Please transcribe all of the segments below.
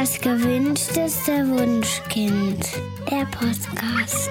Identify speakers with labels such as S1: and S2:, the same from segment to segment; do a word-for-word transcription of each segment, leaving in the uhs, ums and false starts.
S1: Das gewünschteste Wunschkind, der Podcast.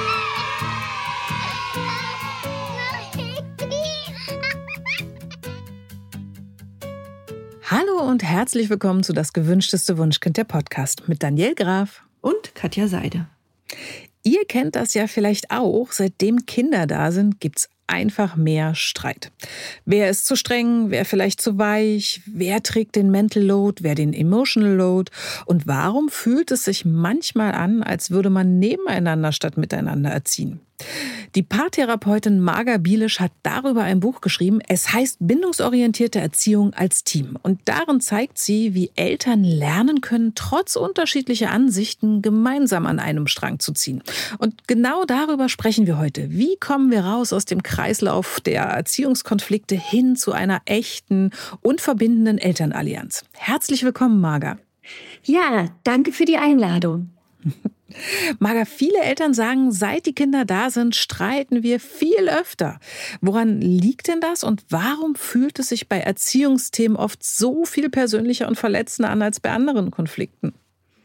S2: Hallo und herzlich willkommen zu Das gewünschteste Wunschkind, der Podcast mit Danielle Graf
S3: und Katja Seide.
S2: Ihr kennt das ja vielleicht auch, seitdem Kinder da sind, gibt's einfach mehr Streit. Wer ist zu streng, wer vielleicht zu weich, wer trägt den Mental Load, wer den Emotional Load und warum fühlt es sich manchmal an, als würde man nebeneinander statt miteinander erziehen? Die Paartherapeutin Marga Bielisch hat darüber ein Buch geschrieben. Es heißt Bindungsorientierte Erziehung als Team. Und darin zeigt sie, wie Eltern lernen können, trotz unterschiedlicher Ansichten gemeinsam an einem Strang zu ziehen. Und genau darüber sprechen wir heute. Wie kommen wir raus aus dem Kreislauf der Erziehungskonflikte hin zu einer echten und verbindenden Elternallianz? Herzlich willkommen, Marga.
S4: Ja, danke für die Einladung.
S2: Marga, viele Eltern sagen, seit die Kinder da sind, streiten wir viel öfter. Woran liegt denn das und warum fühlt es sich bei Erziehungsthemen oft so viel persönlicher und verletzender an als bei anderen Konflikten?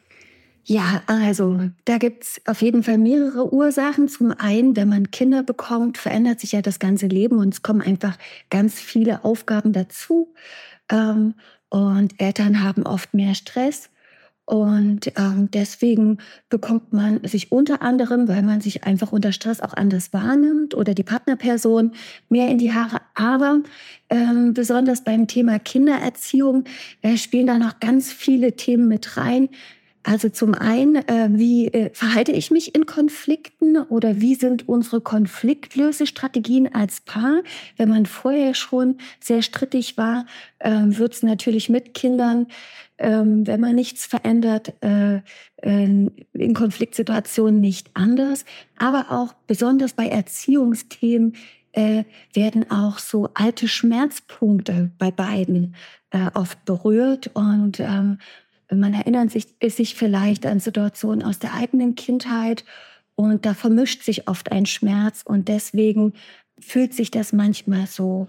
S4: Ja, also da gibt es auf jeden Fall mehrere Ursachen. Zum einen, wenn man Kinder bekommt, verändert sich ja das ganze Leben und es kommen einfach ganz viele Aufgaben dazu. Ähm, und Eltern haben oft mehr Stress. Und ähm, deswegen bekommt man sich unter anderem, weil man sich einfach unter Stress auch anders wahrnimmt oder die Partnerperson mehr in die Haare. Aber ähm, besonders beim Thema Kindererziehung äh, spielen da noch ganz viele Themen mit rein. Also zum einen, äh, wie äh, verhalte ich mich in Konflikten oder wie sind unsere Konfliktlösestrategien als Paar? Wenn man vorher schon sehr strittig war, äh, wird es natürlich mit Kindern, ähm, wenn man nichts verändert, äh, äh, in Konfliktsituationen nicht anders. Aber auch besonders bei Erziehungsthemen äh, werden auch so alte Schmerzpunkte bei beiden äh, oft berührt und ähm, man erinnert sich, sich vielleicht an Situationen aus der eigenen Kindheit und da vermischt sich oft ein Schmerz und deswegen fühlt sich das manchmal so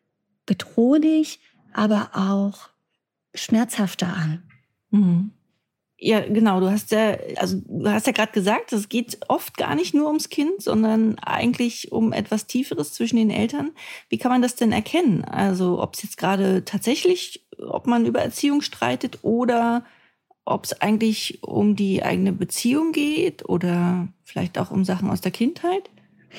S4: bedrohlich, aber auch schmerzhafter an.
S3: Mhm. Ja, genau. Du hast ja, also du hast ja gerade gesagt, es geht oft gar nicht nur ums Kind, sondern eigentlich um etwas Tieferes zwischen den Eltern. Wie kann man das denn erkennen? Also ob es jetzt gerade tatsächlich, ob man über Erziehung streitet oder ob es eigentlich um die eigene Beziehung geht oder vielleicht auch um Sachen aus der Kindheit?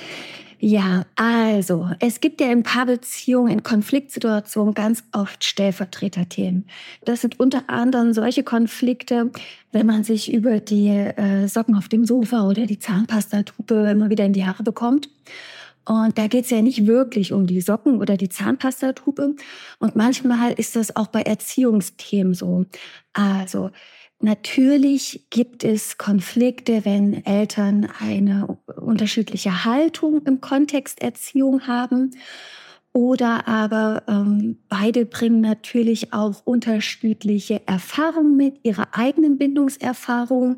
S4: Ja, also es gibt ja in Paarbeziehungen, in Konfliktsituationen ganz oft Stellvertreterthemen. Das sind unter anderem solche Konflikte, wenn man sich über die äh, Socken auf dem Sofa oder die Zahnpastatube immer wieder in die Haare bekommt. Und da geht es ja nicht wirklich um die Socken oder die Zahnpastatube. Und manchmal ist das auch bei Erziehungsthemen so. Also natürlich gibt es Konflikte, wenn Eltern eine unterschiedliche Haltung im Kontext Erziehung haben. Oder aber ähm, beide bringen natürlich auch unterschiedliche Erfahrungen mit, ihre eigenen Bindungserfahrungen.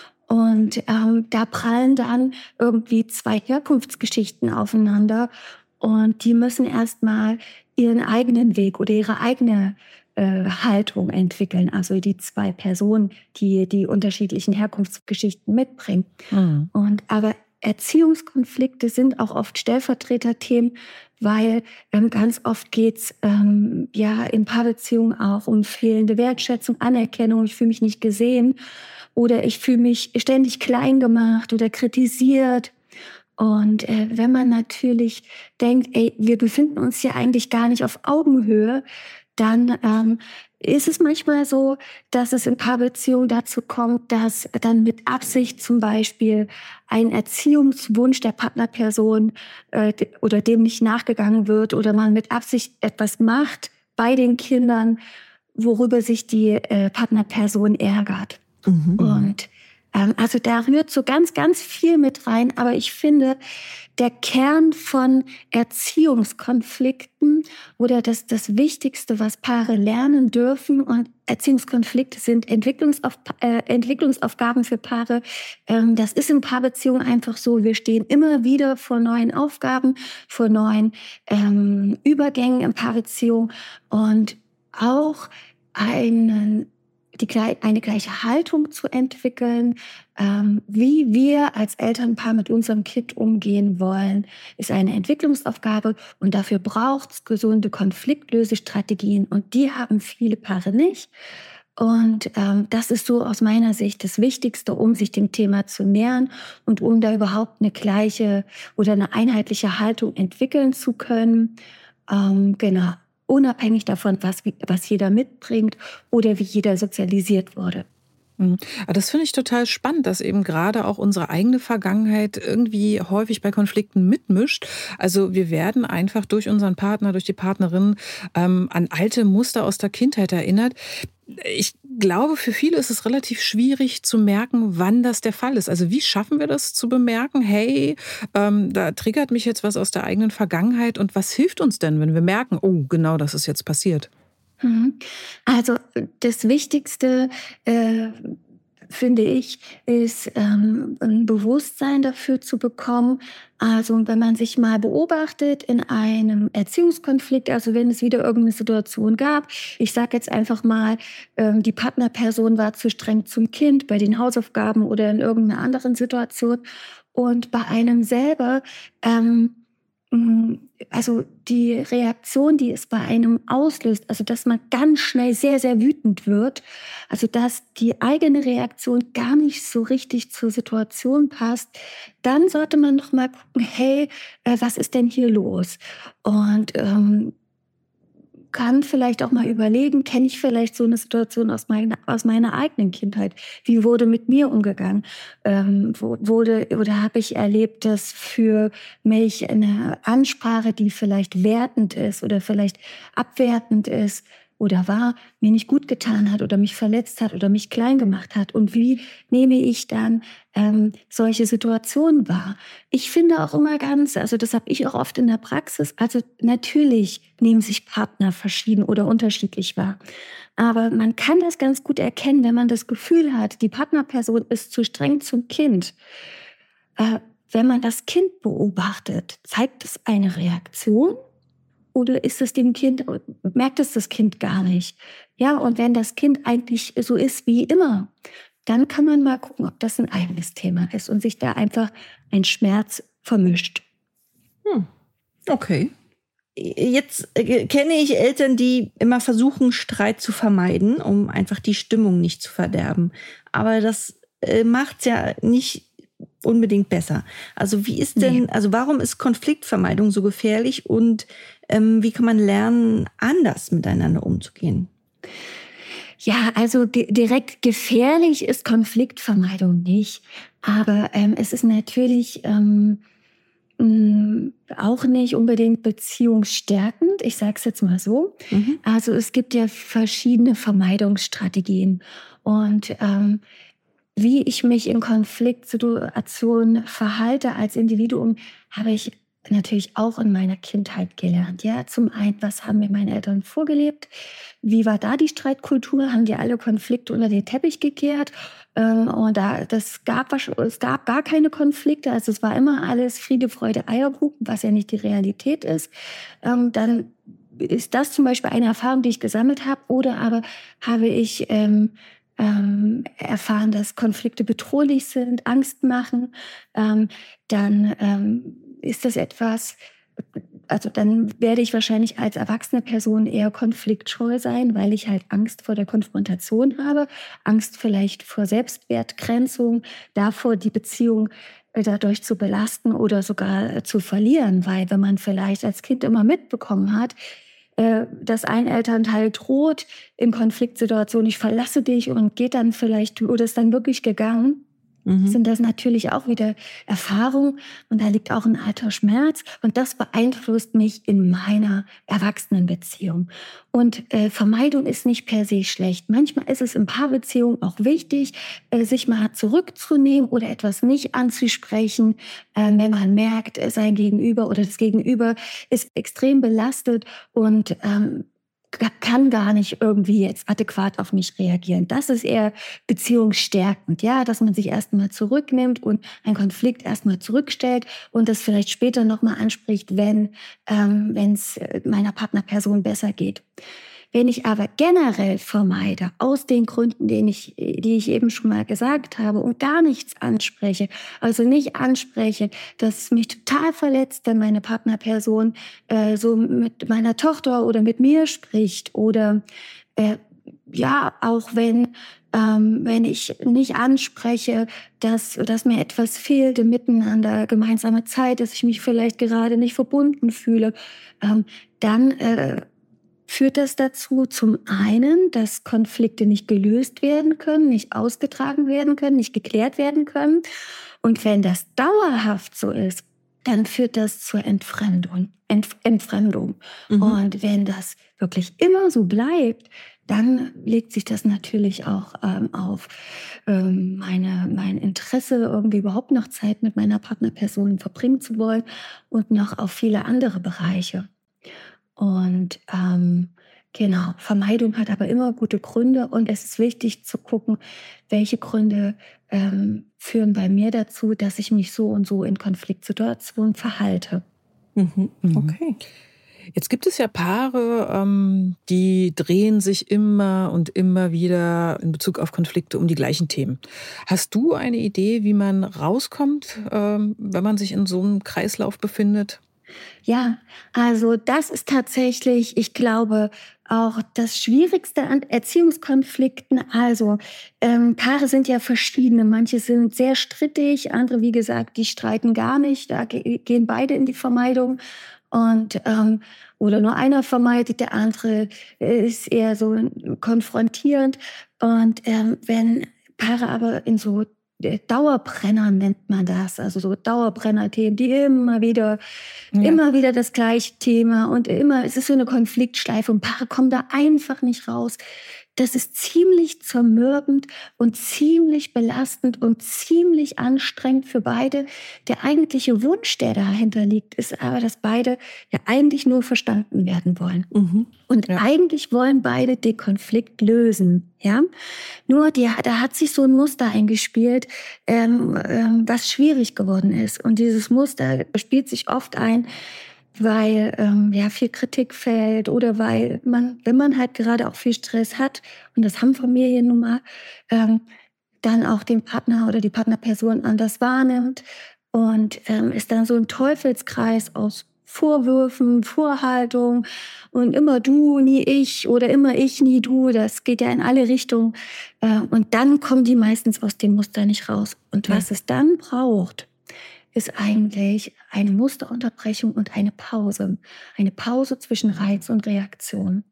S4: Und ähm, da prallen dann irgendwie zwei Herkunftsgeschichten aufeinander. Und die müssen erstmal ihren eigenen Weg oder ihre eigene äh, Haltung entwickeln. Also die zwei Personen, die die unterschiedlichen Herkunftsgeschichten mitbringen. Mhm. Und aber Erziehungskonflikte sind auch oft Stellvertreterthemen, weil ähm, ganz oft geht's ähm, ja in Paarbeziehungen auch um fehlende Wertschätzung, Anerkennung. Ich fühle mich nicht gesehen oder ich fühle mich ständig klein gemacht oder kritisiert. Und äh, wenn man natürlich denkt, ey, wir befinden uns ja eigentlich gar nicht auf Augenhöhe, dann ähm, ist es manchmal so, dass es in Paarbeziehungen dazu kommt, dass dann mit Absicht zum Beispiel ein Erziehungswunsch der Partnerperson äh, oder dem nicht nachgegangen wird oder man mit Absicht etwas macht bei den Kindern, worüber sich die äh, Partnerperson ärgert. Mhm. Und ähm, also da rührt so ganz, ganz viel mit rein. Aber ich finde, der Kern von Erziehungskonflikten oder das, das Wichtigste, was Paare lernen dürfen, und Erziehungskonflikte sind Entwicklungsauf, äh, Entwicklungsaufgaben für Paare. Ähm, das ist in Paarbeziehungen einfach so. Wir stehen immer wieder vor neuen Aufgaben, vor neuen ähm, Übergängen in Paarbeziehungen und auch einen die, eine gleiche Haltung zu entwickeln. Ähm, wie wir als Elternpaar mit unserem Kind umgehen wollen, ist eine Entwicklungsaufgabe und dafür braucht es gesunde Konfliktlösestrategien und die haben viele Paare nicht. Und ähm, das ist so aus meiner Sicht das Wichtigste, um sich dem Thema zu nähern und um da überhaupt eine gleiche oder eine einheitliche Haltung entwickeln zu können. Ähm, genau, unabhängig davon, was, was jeder mitbringt oder wie jeder sozialisiert wurde.
S2: Aber das finde ich total spannend, dass eben gerade auch unsere eigene Vergangenheit irgendwie häufig bei Konflikten mitmischt. Also wir werden einfach durch unseren Partner, durch die Partnerin ähm, an alte Muster aus der Kindheit erinnert. Ich glaube, für viele ist es relativ schwierig zu merken, wann das der Fall ist. Also wie schaffen wir das zu bemerken, hey, ähm, da triggert mich jetzt was aus der eigenen Vergangenheit und was hilft uns denn, wenn wir merken, oh, genau das ist jetzt passiert?
S4: Also das Wichtigste, äh, finde ich, ist ähm, ein Bewusstsein dafür zu bekommen. Also wenn man sich mal beobachtet in einem Erziehungskonflikt, also wenn es wieder irgendeine Situation gab, ich sage jetzt einfach mal, ähm, die Partnerperson war zu streng zum Kind bei den Hausaufgaben oder in irgendeiner anderen Situation und bei einem selber, ähm, also die Reaktion, die es bei einem auslöst, also dass man ganz schnell sehr, sehr wütend wird, also dass die eigene Reaktion gar nicht so richtig zur Situation passt, dann sollte man noch mal gucken, hey, äh, was ist denn hier los? Und ähm, kann vielleicht auch mal überlegen, kenne ich vielleicht so eine Situation aus meiner, aus meiner eigenen Kindheit? Wie wurde mit mir umgegangen? Ähm, wurde, oder habe ich erlebt, dass für mich eine Ansprache, die vielleicht wertend ist oder vielleicht abwertend ist oder war, mir nicht gut getan hat oder mich verletzt hat oder mich klein gemacht hat? Und wie nehme ich dann ähm, solche Situationen wahr? Ich finde auch immer ganz, also das habe ich auch oft in der Praxis, also natürlich nehmen sich Partner verschieden oder unterschiedlich wahr. Aber man kann das ganz gut erkennen, wenn man das Gefühl hat, die Partnerperson ist zu streng zum Kind. Äh, wenn man das Kind beobachtet, zeigt es eine Reaktion? Oder ist es dem Kind, merkt es das Kind gar nicht? Ja, und wenn das Kind eigentlich so ist wie immer, dann kann man mal gucken, ob das ein eigenes Thema ist und sich da einfach ein Schmerz vermischt.
S3: Hm. Okay. Jetzt äh, kenne ich Eltern, die immer versuchen, Streit zu vermeiden, um einfach die Stimmung nicht zu verderben. Aber das äh, macht's ja nicht unbedingt besser. Also wie ist denn, nee. also warum ist Konfliktvermeidung so gefährlich und ähm, wie kann man lernen, anders miteinander umzugehen?
S4: Ja, also ge- direkt gefährlich ist Konfliktvermeidung nicht. Aber ähm, es ist natürlich ähm, mh, auch nicht unbedingt beziehungsstärkend. Ich sage es jetzt mal so. Mhm. Also es gibt ja verschiedene Vermeidungsstrategien. Und ähm, wie ich mich in Konfliktsituationen verhalte als Individuum, habe ich natürlich auch in meiner Kindheit gelernt. Ja, zum einen, was haben mir meine Eltern vorgelebt? Wie war da die Streitkultur? Haben die alle Konflikte unter den Teppich gekehrt? Ähm, und da, das gab, es gab gar keine Konflikte. Also es war immer alles Friede, Freude, Eierkuchen, was ja nicht die Realität ist. Ähm, dann ist das zum Beispiel eine Erfahrung, die ich gesammelt habe. Oder aber habe ich ähm, ähm, erfahren, dass Konflikte bedrohlich sind, Angst machen. Ähm, dann ähm, ist das etwas, also dann werde ich wahrscheinlich als erwachsene Person eher konfliktscheu sein, weil ich halt Angst vor der Konfrontation habe, Angst vielleicht vor Selbstwertgrenzung, davor die Beziehung dadurch zu belasten oder sogar zu verlieren, weil wenn man vielleicht als Kind immer mitbekommen hat, dass ein Elternteil droht in Konfliktsituationen, ich verlasse dich und geht dann vielleicht, oder ist dann wirklich gegangen, mhm. sind das natürlich auch wieder Erfahrungen und da liegt auch ein alter Schmerz und das beeinflusst mich in meiner Erwachsenenbeziehung. Und äh, Vermeidung ist nicht per se schlecht. Manchmal ist es in Paarbeziehungen auch wichtig, äh, sich mal zurückzunehmen oder etwas nicht anzusprechen, äh, wenn man merkt, sein Gegenüber oder das Gegenüber ist extrem belastet und ähm, kann gar nicht irgendwie jetzt adäquat auf mich reagieren. Das ist eher beziehungsstärkend, ja, dass man sich erstmal zurücknimmt und einen Konflikt erstmal zurückstellt und das vielleicht später nochmal anspricht, wenn ähm, wenn es meiner Partnerperson besser geht. Wenn ich aber generell vermeide, aus den Gründen, den ich, die ich eben schon mal gesagt habe, und gar nichts anspreche, also nicht anspreche, dass es mich total verletzt, wenn meine Partnerperson äh, so mit meiner Tochter oder mit mir spricht, oder äh, ja, auch wenn Ähm, wenn ich nicht anspreche, dass, dass mir etwas fehlt im Miteinander, gemeinsame Zeit, dass ich mich vielleicht gerade nicht verbunden fühle, ähm, dann äh, führt das dazu, zum einen, dass Konflikte nicht gelöst werden können, nicht ausgetragen werden können, nicht geklärt werden können. Und wenn das dauerhaft so ist, dann führt das zur Entfremdung. Entf- Entfremdung. Mhm. Und wenn das wirklich immer so bleibt, dann legt sich das natürlich auch ähm, auf ähm, meine, mein Interesse, irgendwie überhaupt noch Zeit mit meiner Partnerperson verbringen zu wollen und noch auf viele andere Bereiche. Und ähm, genau, Vermeidung hat aber immer gute Gründe, und es ist wichtig zu gucken, welche Gründe ähm, führen bei mir dazu, dass ich mich so und so in Konfliktsituationen verhalte.
S3: Mhm. Okay.
S2: Jetzt gibt es ja Paare, ähm, die drehen sich immer und immer wieder in Bezug auf Konflikte um die gleichen Themen. Hast du eine Idee, wie man rauskommt, ähm, wenn man sich in so einem Kreislauf befindet?
S4: Ja, also das ist tatsächlich, ich glaube, auch das Schwierigste an Erziehungskonflikten. Also ähm, Paare sind ja verschiedene. Manche sind sehr strittig, andere, wie gesagt, die streiten gar nicht. Da ge- gehen beide in die Vermeidung. Und, ähm, oder nur einer vermeidet, der andere ist eher so konfrontierend. Und ähm, wenn Paare aber in so Dauerbrenner nennt man das, also so Dauerbrenner-Themen, die immer wieder, ja. immer wieder das gleiche Thema, und immer, es ist so eine Konfliktschleife, und Paare kommen da einfach nicht raus. Das ist ziemlich zermürbend und ziemlich belastend und ziemlich anstrengend für beide. Der eigentliche Wunsch, der dahinter liegt, ist aber, dass beide ja eigentlich nur verstanden werden wollen. Mhm. Und ja. eigentlich wollen beide den Konflikt lösen. Ja? Nur die, da hat sich so ein Muster eingespielt, ähm, ähm, was schwierig geworden ist. Und dieses Muster spielt sich oft ein, weil ähm, ja viel Kritik fällt, oder weil man, wenn man halt gerade auch viel Stress hat, und das haben Familien nun mal, ähm, dann auch den Partner oder die Partnerperson anders wahrnimmt, und ähm, ist dann so ein Teufelskreis aus Vorwürfen, Vorhaltung und immer du, nie ich, oder immer ich, nie du. Das geht ja in alle Richtungen. Äh, und dann kommen die meistens aus dem Muster nicht raus. Und was ja. es dann braucht, ist eigentlich eine Musterunterbrechung und eine Pause. Eine Pause zwischen Reiz und Reaktion.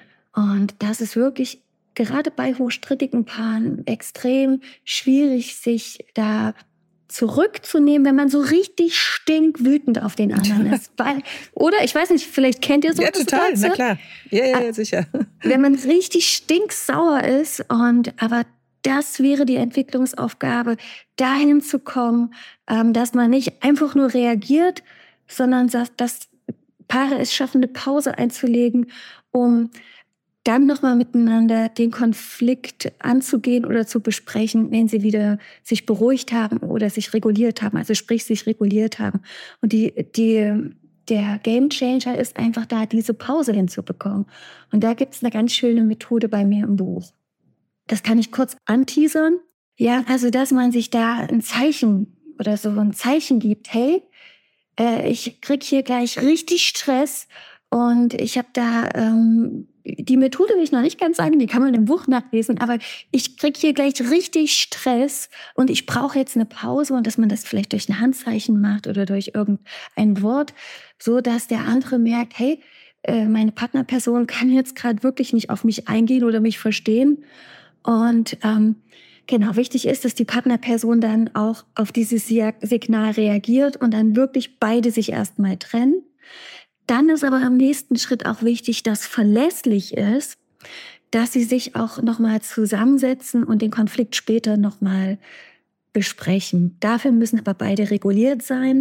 S4: Und das ist wirklich gerade bei hochstrittigen Paaren extrem schwierig, sich da zurückzunehmen, wenn man so richtig stinkwütend auf den anderen ist. Weil, oder, ich weiß nicht, vielleicht kennt ihr so
S2: ja,
S4: das
S2: total,
S4: Ganze?
S2: Na klar. Ja, ja, ja, sicher.
S4: Wenn man richtig stinksauer ist, und aber das wäre die Entwicklungsaufgabe, dahin zu kommen, dass man nicht einfach nur reagiert, sondern dass Paare es schaffen, eine Pause einzulegen, um dann nochmal miteinander den Konflikt anzugehen oder zu besprechen, wenn sie wieder sich beruhigt haben oder sich reguliert haben, also sprich sich reguliert haben. Und die, die, der Gamechanger ist einfach da, diese Pause hinzubekommen. Und da gibt es eine ganz schöne Methode bei mir im Buch. Das kann ich kurz anteasern. Ja, also dass man sich da ein Zeichen oder so ein Zeichen gibt, hey, äh, ich krieg hier gleich richtig Stress, und ich habe da, ähm, die Methode will ich noch nicht ganz sagen, die kann man im Buch nachlesen, aber ich krieg hier gleich richtig Stress und ich brauche jetzt eine Pause, und dass man das vielleicht durch ein Handzeichen macht oder durch irgendein Wort, so dass der andere merkt, hey, äh, meine Partnerperson kann jetzt gerade wirklich nicht auf mich eingehen oder mich verstehen. Und ähm, genau, wichtig ist, dass die Partnerperson dann auch auf dieses Signal reagiert und dann wirklich beide sich erstmal trennen. Dann ist aber im nächsten Schritt auch wichtig, dass verlässlich ist, dass sie sich auch nochmal zusammensetzen und den Konflikt später nochmal besprechen. Dafür müssen aber beide reguliert sein.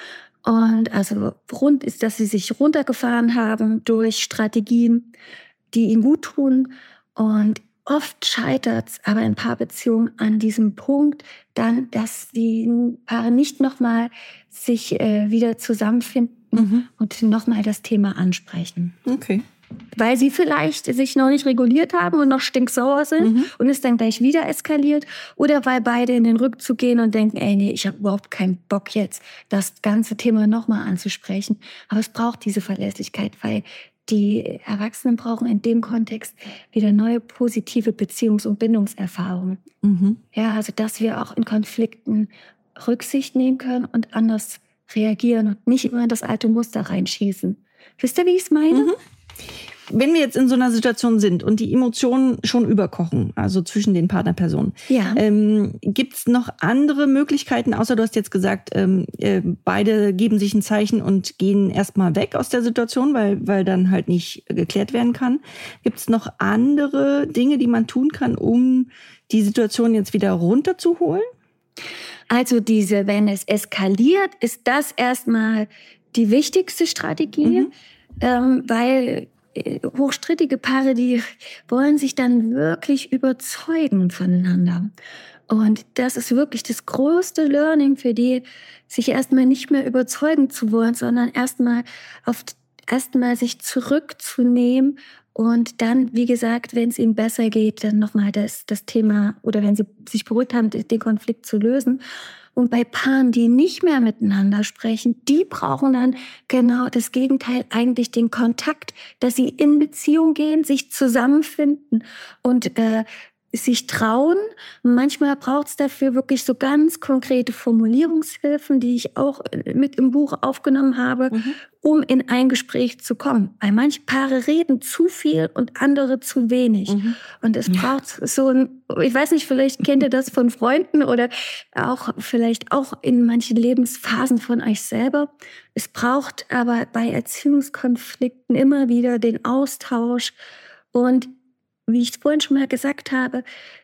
S4: Und also rund ist, dass sie sich runtergefahren haben durch Strategien, die ihnen gut tun. Und oft scheitert es aber in Paarbeziehungen an diesem Punkt dann, dass die Paare nicht nochmal sich äh, wieder zusammenfinden mhm. und nochmal das Thema ansprechen.
S3: Okay.
S4: weil sie vielleicht sich noch nicht reguliert haben und noch stinksauer sind mhm. und es dann gleich wieder eskaliert. Oder weil beide in den Rückzug gehen und denken, ey, nee, ich habe überhaupt keinen Bock jetzt, das ganze Thema nochmal anzusprechen. Aber es braucht diese Verlässlichkeit, weil die Erwachsenen brauchen in dem Kontext wieder neue positive Beziehungs- und Bindungserfahrungen. Mhm. Ja, also dass wir auch in Konflikten Rücksicht nehmen können und anders reagieren und nicht immer in das alte Muster reinschießen. Wisst ihr, wie ich es meine?
S3: Mhm. Wenn wir jetzt in so einer Situation sind und die Emotionen schon überkochen, also zwischen den Partnerpersonen,
S4: ja.
S3: ähm, gibt es noch andere Möglichkeiten, außer du hast jetzt gesagt, ähm, äh, beide geben sich ein Zeichen und gehen erstmal weg aus der Situation, weil, weil dann halt nicht geklärt werden kann. Gibt es noch andere Dinge, die man tun kann, um die Situation jetzt wieder runterzuholen?
S4: Also diese, wenn es eskaliert, ist das erstmal die wichtigste Strategie, mhm. ähm, weil hochstrittige Paare, die wollen sich dann wirklich überzeugen voneinander. Und das ist wirklich das größte Learning für die, sich erstmal nicht mehr überzeugen zu wollen, sondern erstmal auf erstmal sich zurückzunehmen und dann, wie gesagt, wenn es ihnen besser geht, dann nochmal das, das Thema oder wenn sie sich beruhigt haben, den Konflikt zu lösen. Und bei Paaren, die nicht mehr miteinander sprechen, die brauchen dann genau das Gegenteil, eigentlich den Kontakt, dass sie in Beziehung gehen, sich zusammenfinden und äh, sich trauen. Manchmal braucht es dafür wirklich so ganz konkrete Formulierungshilfen, die ich auch mit im Buch aufgenommen habe, mhm. um in ein Gespräch zu kommen. Weil manche Paare reden zu viel und andere zu wenig. Mhm. Und es braucht so ein, ich weiß nicht, vielleicht kennt ihr das von Freunden oder auch vielleicht auch in manchen Lebensphasen von euch selber. Es braucht aber bei Erziehungskonflikten immer wieder den Austausch und wie ich vorhin schon mal gesagt habe,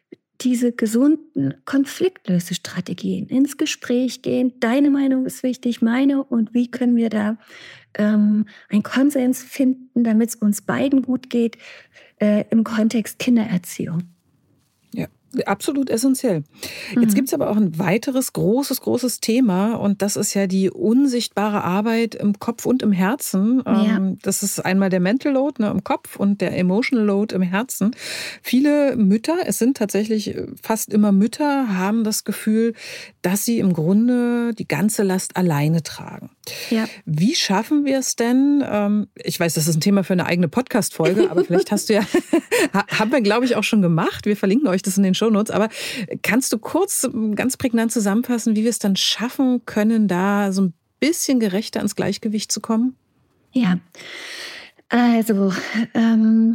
S4: diese gesunden Konfliktlösestrategien, ins Gespräch gehen. Deine Meinung ist wichtig, meine. Und wie können wir da ähm, einen Konsens finden, damit es uns beiden gut geht äh, im Kontext Kindererziehung?
S2: Ja, absolut essentiell. Jetzt
S4: Mhm.
S2: gibt es aber auch ein weiteres großes, großes Thema und das ist ja die unsichtbare Arbeit im Kopf und im Herzen.
S4: Ja.
S2: Ähm, Das ist einmal der Mental Load, ne, im Kopf und der Emotional Load im Herzen. Viele Mütter, es sind tatsächlich fast immer Mütter, haben das Gefühl, dass sie im Grunde die ganze Last alleine tragen.
S4: Ja.
S2: Wie schaffen wir es denn? ähm, Ich weiß, das ist ein Thema für eine eigene Podcast-Folge, aber vielleicht hast du ja, haben wir, glaube ich, auch schon gemacht. Wir verlinken euch das in den Shownotes. Aber kannst du kurz, ganz prägnant zusammenfassen, wie wir es dann schaffen können, da so ein bisschen gerechter ins Gleichgewicht zu kommen?
S4: Ja, also ähm,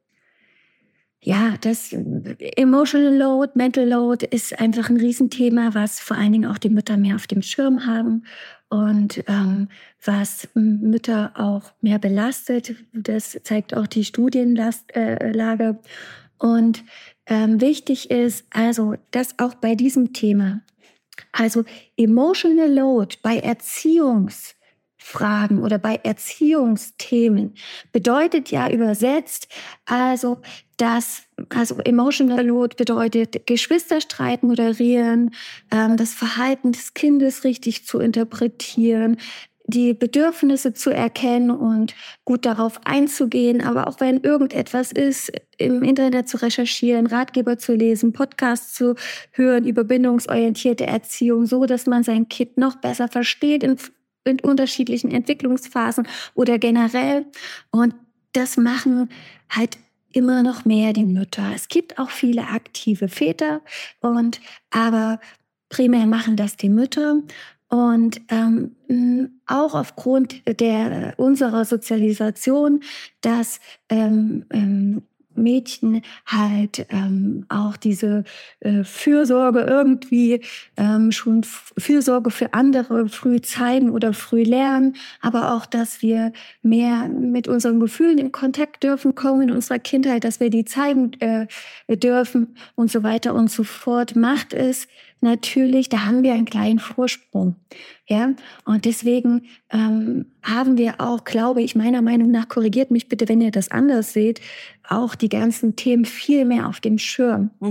S4: ja, das Emotional Load, Mental Load ist einfach ein Riesenthema, was vor allen Dingen auch die Mütter mehr auf dem Schirm haben und ähm, was Mütter auch mehr belastet. Das zeigt auch die Studienlage. Und ähm, wichtig ist also, dass auch bei diesem Thema, also Emotional Load bei Erziehungsfragen oder bei Erziehungsthemen bedeutet ja übersetzt, also dass, also Emotional Load bedeutet Geschwisterstreit moderieren, ähm, das Verhalten des Kindes richtig zu interpretieren, die Bedürfnisse zu erkennen und gut darauf einzugehen, aber auch wenn irgendetwas ist, im Internet zu recherchieren, Ratgeber zu lesen, Podcasts zu hören über bindungsorientierte Erziehung, so dass man sein Kind noch besser versteht in, in unterschiedlichen Entwicklungsphasen oder generell. Und das machen halt immer noch mehr die Mütter. Es gibt auch viele aktive Väter, und aber primär machen das die Mütter. Und ähm, auch aufgrund der unserer Sozialisation, dass ähm, ähm, Mädchen halt ähm, auch diese äh, Fürsorge irgendwie ähm, schon F- Fürsorge für andere früh zeigen oder früh lernen, aber auch, dass wir mehr mit unseren Gefühlen in Kontakt dürfen kommen in unserer Kindheit, dass wir die zeigen äh, dürfen und so weiter und so fort, macht es natürlich, da haben wir einen kleinen Vorsprung. Ja, und deswegen ähm, haben wir auch, glaube ich, meiner Meinung nach, korrigiert mich bitte, wenn ihr das anders seht, auch die ganzen Themen viel mehr auf dem Schirm.
S3: Mhm.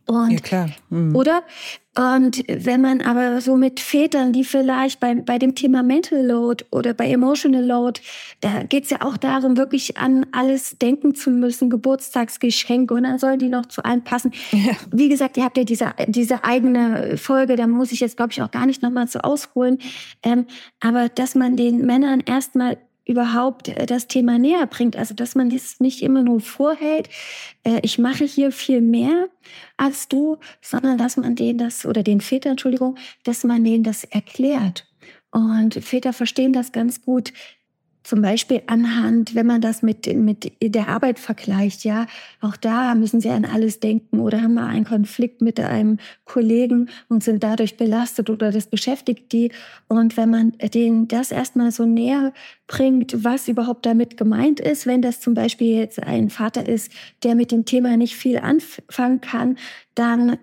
S4: Und,
S2: ja, klar. Mhm.
S4: Oder? Und wenn man aber so mit Vätern, die vielleicht bei, bei dem Thema Mental Load oder bei Emotional Load, da geht es ja auch darum, wirklich an alles denken zu müssen, Geburtstagsgeschenke, und dann sollen die noch zu allen passen. Ja. Wie gesagt, ihr habt ja diese, diese eigene Folge, da muss ich jetzt, glaube ich, auch gar nicht nochmal so ausholen. Ähm, aber dass man den Männern erstmal überhaupt das Thema näher bringt. Also, dass man das nicht immer nur vorhält, äh, ich mache hier viel mehr als du, sondern dass man denen das, oder den Vätern, Entschuldigung, dass man denen das erklärt. Und Väter verstehen das ganz gut. Zum Beispiel anhand, wenn man das mit, mit der Arbeit vergleicht, ja, auch da müssen sie an alles denken oder haben mal einen Konflikt mit einem Kollegen und sind dadurch belastet oder das beschäftigt die. Und wenn man denen das erstmal so näher bringt, was überhaupt damit gemeint ist, wenn das zum Beispiel jetzt ein Vater ist, der mit dem Thema nicht viel anfangen kann, dann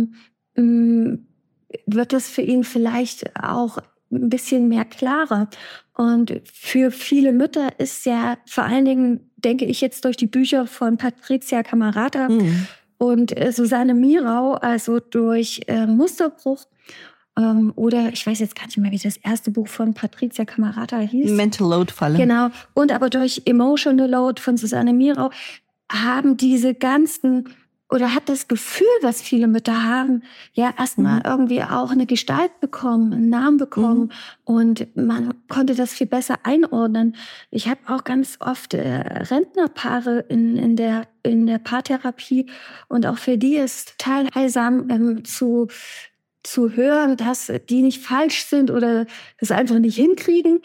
S4: ähm, wird das für ihn vielleicht auch ein bisschen mehr klarer. Und für viele Mütter ist ja vor allen Dingen, denke ich jetzt durch die Bücher von Patricia Camerata mhm. und äh, Susanne Mirau, also durch äh, Musterbruch, ähm, oder ich weiß jetzt gar nicht mehr, wie das erste Buch von Patricia Camerata hieß.
S3: Mental Load Falle.
S4: Genau. Und aber durch Emotional Load von Susanne Mirau haben diese ganzen, oder hat das Gefühl, was viele Mütter haben, ja erstmal mhm. irgendwie auch eine Gestalt bekommen, einen Namen bekommen mhm. und man konnte das viel besser einordnen. Ich habe auch ganz oft äh, Rentnerpaare in, in, der, in der Paartherapie und auch für die ist total heilsam ähm, zu zu hören, dass die nicht falsch sind oder das einfach nicht hinkriegen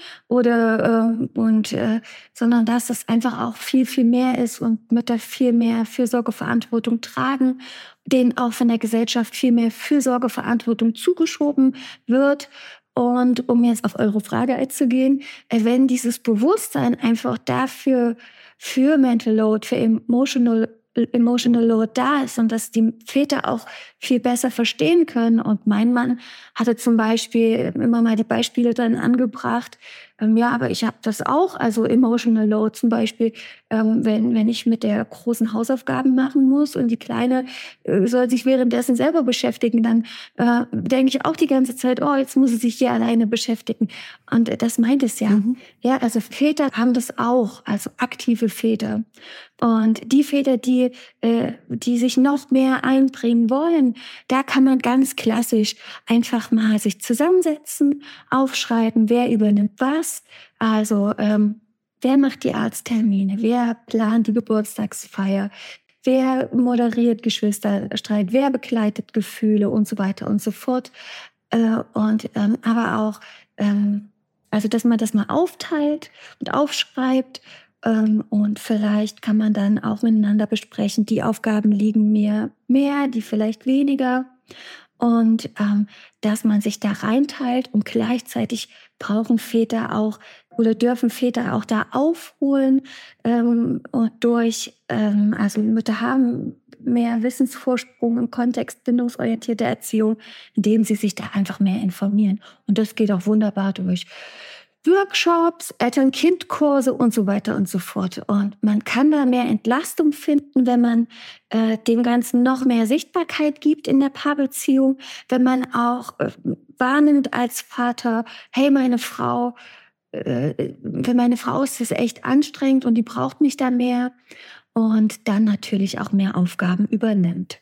S4: oder äh, und äh, sondern dass das einfach auch viel viel mehr ist und Mütter viel mehr Fürsorgeverantwortung tragen, denen auch von der Gesellschaft viel mehr Fürsorgeverantwortung zugeschoben wird. Und um jetzt auf eure Frage einzugehen, wenn dieses Bewusstsein einfach dafür für Mental Load, für Emotional Emotional Load da ist und dass die Väter auch viel besser verstehen können. Und mein Mann hatte zum Beispiel immer mal die Beispiele dann angebracht, ähm, ja, aber ich habe das auch, also Emotional Load zum Beispiel, ähm, wenn, wenn ich mit der großen Hausaufgaben machen muss und die Kleine äh, soll sich währenddessen selber beschäftigen, dann äh, denke ich auch die ganze Zeit, oh, jetzt muss sie sich hier alleine beschäftigen. Und äh, das meint es ja. Mhm. Ja, also Väter haben das auch, also aktive Väter. Und die Väter, die, äh, die sich noch mehr einbringen wollen, da kann man ganz klassisch einfach mal sich zusammensetzen, aufschreiben, wer übernimmt was. Also ähm, wer macht die Arzttermine, wer plant die Geburtstagsfeier, wer moderiert Geschwisterstreit, wer begleitet Gefühle und so weiter und so fort. Äh, und ähm, aber auch, ähm, also dass man das mal aufteilt und aufschreibt. Ähm, und vielleicht kann man dann auch miteinander besprechen, die Aufgaben liegen mir mehr, die vielleicht weniger. Und ähm, dass man sich da reinteilt und gleichzeitig brauchen Väter auch oder dürfen Väter auch da aufholen ähm, und durch, ähm, also Mütter haben mehr Wissensvorsprung im Kontext bindungsorientierter Erziehung, indem sie sich da einfach mehr informieren. Und das geht auch wunderbar durch Workshops, Eltern-Kind-Kurse und so weiter und so fort. Und man kann da mehr Entlastung finden, wenn man äh, dem Ganzen noch mehr Sichtbarkeit gibt in der Paarbeziehung, wenn man auch äh, wahrnimmt als Vater, hey, meine Frau, äh, für meine Frau ist es echt anstrengend und die braucht mich da mehr. Und dann natürlich auch mehr Aufgaben übernimmt.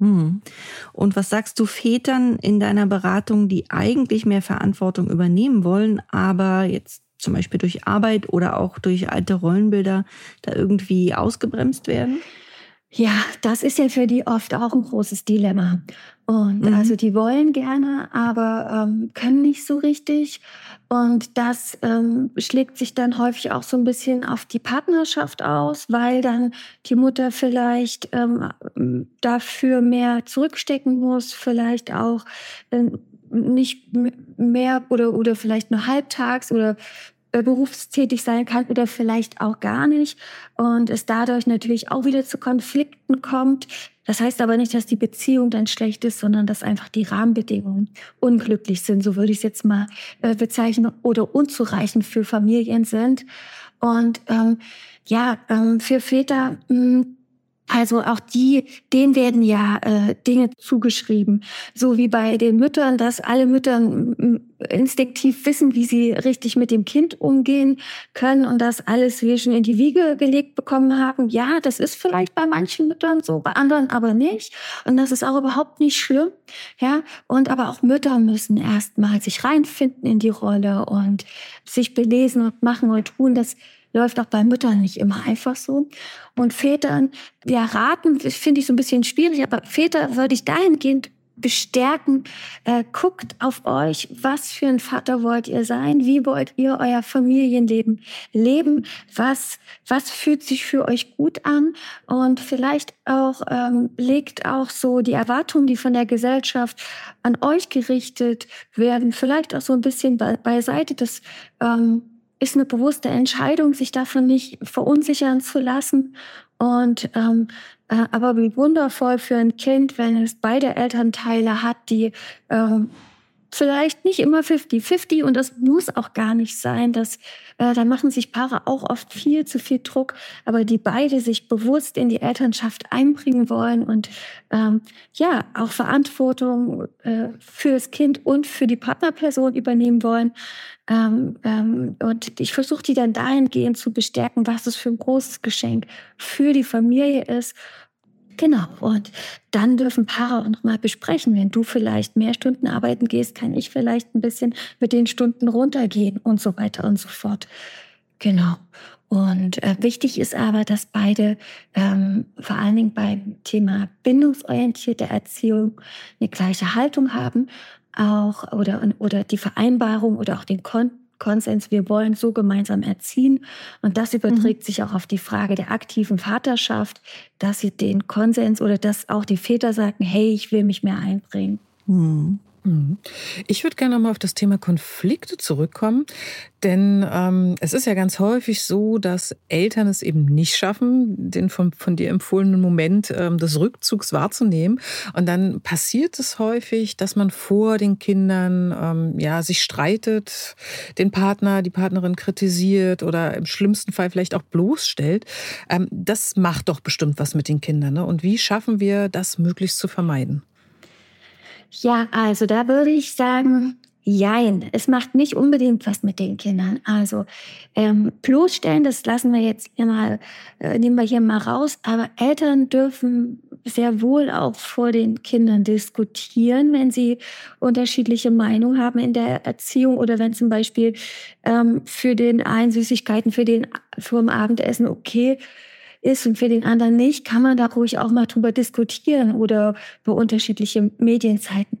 S3: Und was sagst du Vätern in deiner Beratung, die eigentlich mehr Verantwortung übernehmen wollen, aber jetzt zum Beispiel durch Arbeit oder auch durch alte Rollenbilder da irgendwie ausgebremst werden?
S4: Ja, das ist ja für die oft auch ein großes Dilemma. Und mhm. also die wollen gerne, aber ähm, können nicht so richtig. Und das ähm, schlägt sich dann häufig auch so ein bisschen auf die Partnerschaft aus, weil dann die Mutter vielleicht ähm, dafür mehr zurückstecken muss, vielleicht auch äh, nicht mehr oder, oder vielleicht nur halbtags oder berufstätig sein kann oder vielleicht auch gar nicht und es dadurch natürlich auch wieder zu Konflikten kommt. Das heißt aber nicht, dass die Beziehung dann schlecht ist, sondern dass einfach die Rahmenbedingungen unglücklich sind, so würde ich es jetzt mal äh, bezeichnen, oder unzureichend für Familien sind. Und ähm, ja, ähm, für Väter mh, Also auch die, denen werden ja äh, Dinge zugeschrieben. So wie bei den Müttern, dass alle Mütter instinktiv wissen, wie sie richtig mit dem Kind umgehen können und das alles wir schon in die Wiege gelegt bekommen haben. Ja, das ist vielleicht bei manchen Müttern so, bei anderen aber nicht. Und das ist auch überhaupt nicht schlimm. Ja, und aber auch Mütter müssen erstmal sich reinfinden in die Rolle und sich belesen und machen und tun. Das läuft auch bei Müttern nicht immer einfach so. Und Vätern, ja, raten, finde ich so ein bisschen schwierig, aber Väter würde ich dahingehend bestärken, äh, guckt auf euch, was für ein Vater wollt ihr sein, wie wollt ihr euer Familienleben leben, was, was fühlt sich für euch gut an und vielleicht auch ähm, legt auch so die Erwartungen, die von der Gesellschaft an euch gerichtet werden, vielleicht auch so ein bisschen be- beiseite. Das ähm, ist eine bewusste Entscheidung, sich davon nicht verunsichern zu lassen. Und ähm, äh, aber wie wundervoll für ein Kind, wenn es beide Elternteile hat, die ähm, vielleicht nicht immer fünfzig fünfzig und das muss auch gar nicht sein. Das, äh, da machen sich Paare auch oft viel zu viel Druck, aber die beide sich bewusst in die Elternschaft einbringen wollen und ähm, ja auch Verantwortung äh, für das Kind und für die Partnerperson übernehmen wollen. Ähm, ähm, und ich versuche die dann dahingehend zu bestärken, was es für ein großes Geschenk für die Familie ist. Genau, und dann dürfen Paare auch noch mal besprechen, wenn du vielleicht mehr Stunden arbeiten gehst, kann ich vielleicht ein bisschen mit den Stunden runtergehen und so weiter und so fort. Genau. Und äh, wichtig ist aber, dass beide ähm, vor allen Dingen beim Thema bindungsorientierte Erziehung eine gleiche Haltung haben, auch oder, oder die Vereinbarung oder auch den Kon Konsens, wir wollen so gemeinsam erziehen. Und das überträgt mhm. sich auch auf die Frage der aktiven Vaterschaft, dass sie den Konsens oder dass auch die Väter sagen, hey, ich will mich mehr einbringen.
S2: Mhm. Ich würde gerne noch mal auf das Thema Konflikte zurückkommen, denn ähm, es ist ja ganz häufig so, dass Eltern es eben nicht schaffen, den von, von dir empfohlenen Moment ähm, des Rückzugs wahrzunehmen. Und dann passiert es häufig, dass man vor den Kindern ähm, ja, sich streitet, den Partner, die Partnerin kritisiert oder im schlimmsten Fall vielleicht auch bloßstellt. Ähm, das macht doch bestimmt was mit den Kindern, ne? Und wie schaffen wir das möglichst zu vermeiden?
S4: Ja, also da würde ich sagen, jein. Es macht nicht unbedingt was mit den Kindern. Also ähm, bloßstellen, das lassen wir jetzt hier mal, äh, nehmen wir hier mal raus. Aber Eltern dürfen sehr wohl auch vor den Kindern diskutieren, wenn sie unterschiedliche Meinungen haben in der Erziehung oder wenn zum Beispiel ähm, für den einen Süßigkeiten für den für dem Abendessen okay ist und für den anderen nicht, kann man da ruhig auch mal drüber diskutieren oder über unterschiedliche Medienzeiten.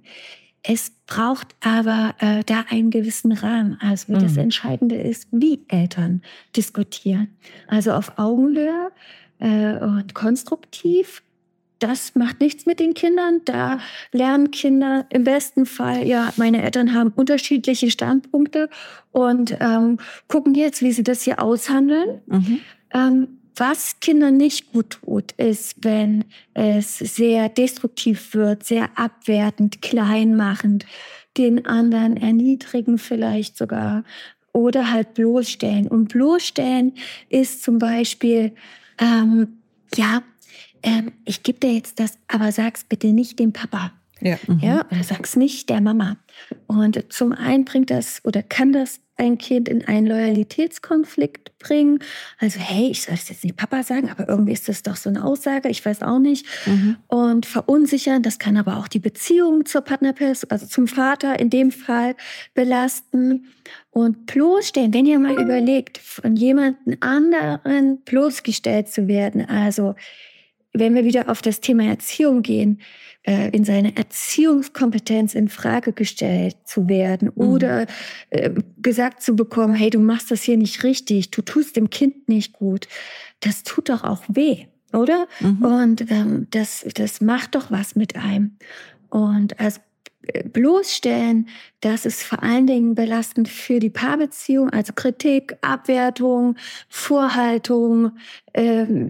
S4: Es braucht aber äh, da einen gewissen Rahmen. Also mhm. das Entscheidende ist, wie Eltern diskutieren. Also auf Augenhöhe äh, und konstruktiv. Das macht nichts mit den Kindern. Da lernen Kinder im besten Fall, ja, meine Eltern haben unterschiedliche Standpunkte und ähm, gucken jetzt, wie sie das hier aushandeln. Mhm. Ähm, Was Kindern nicht gut tut, ist, wenn es sehr destruktiv wird, sehr abwertend, kleinmachend, den anderen erniedrigen vielleicht sogar oder halt bloßstellen. Und bloßstellen ist zum Beispiel, ähm, ja, ähm, ich gebe dir jetzt das, aber sag's bitte nicht dem Papa. Ja. Mhm. Ja, oder sag's nicht der Mama. Und zum einen bringt das oder kann das ein Kind in einen Loyalitätskonflikt bringen. Also, hey, ich soll das jetzt nicht Papa sagen, aber irgendwie ist das doch so eine Aussage, ich weiß auch nicht. Mhm. Und verunsichern, das kann aber auch die Beziehung zur Partnerperson, also zum Vater in dem Fall, belasten. Und bloßstellen, wenn ihr mal überlegt, von jemandem anderen bloßgestellt zu werden, also wenn wir wieder auf das Thema Erziehung gehen, äh, in seine Erziehungskompetenz in Frage gestellt zu werden mhm. oder äh, gesagt zu bekommen, hey, du machst das hier nicht richtig, du tust dem Kind nicht gut, das tut doch auch weh, oder? Mhm. Und ähm, das, das macht doch was mit einem. Und also bloßstellen, das ist vor allen Dingen belastend für die Paarbeziehung, also Kritik, Abwertung, Vorhaltung, ähm,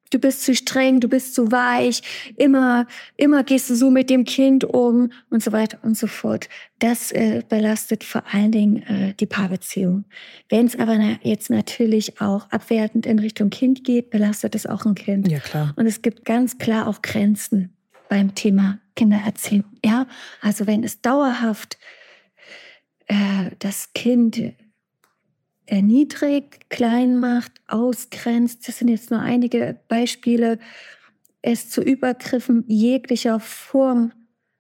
S4: du bist zu streng, du bist zu weich, immer, immer gehst du so mit dem Kind um und so weiter und so fort. Das äh, belastet vor allen Dingen äh, die Paarbeziehung. Wenn es aber na, jetzt natürlich auch abwertend in Richtung Kind geht, belastet es auch ein Kind.
S2: Ja, klar.
S4: Und es gibt ganz klar auch Grenzen beim Thema Kindererziehung. Ja, also wenn es dauerhaft äh, das Kind erniedrigt, klein macht, ausgrenzt, das sind jetzt nur einige Beispiele, es zu Übergriffen jeglicher Form